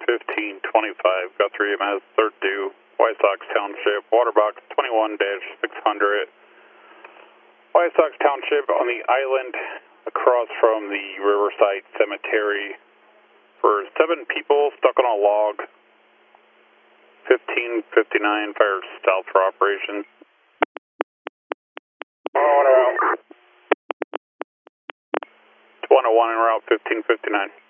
1525, Guthrie EMS, third due, White Sox Township, water box 21-600. White Sox Township on the island across from the Riverside Cemetery for 7 people stuck on a log. 1559, fire south for operations. 101 en route, 1559.